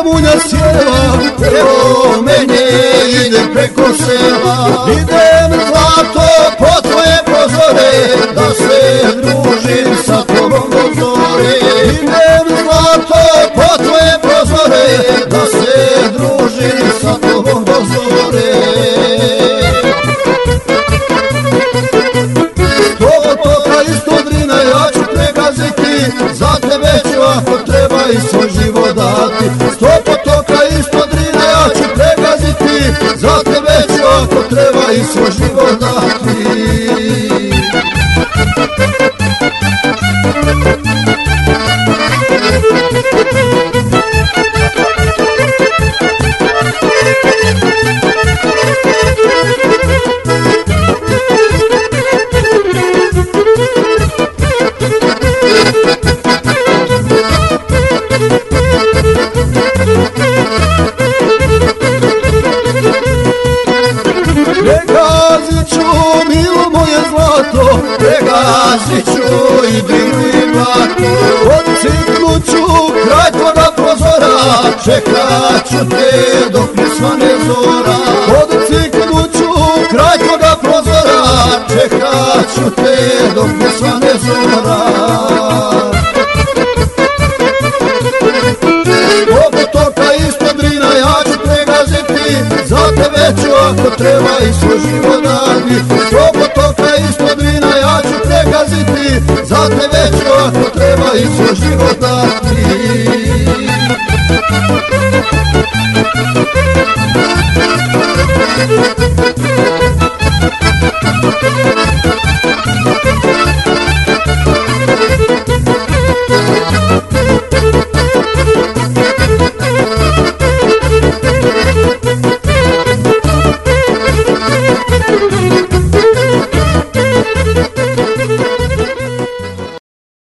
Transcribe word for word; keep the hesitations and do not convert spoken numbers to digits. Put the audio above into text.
munja sjela, evo mene idem preko sela. Idem zlato po tvoje prozore, da se družim sa tobom do zore. Idem zlato po tvoje prozore, da se družim sa tobom do zore. Sto potoka i sto drina ja ću pregaziti, za tebe ću ako treba i svoj život dati. Sto potoka i sto drina ja ću pregaziti, za tebe ću ako treba i svoj život dati. Pregazit ću, milo moje zlato, pregazit ću i dignu i blato. Odciknut ću kraj tvoga prozora, čekat ću te dok ne svane zora. Odciknut ću kraj tvoga prozora, čekat ću te dok ne svane zora. Sto potoka i sto drina ja ću pregaziti, za tebe ću ako treba i svoj život dati. Sto potoka i sto drina ja ću pregaziti, za tebe ću ako treba i svoj život dati. Thank you.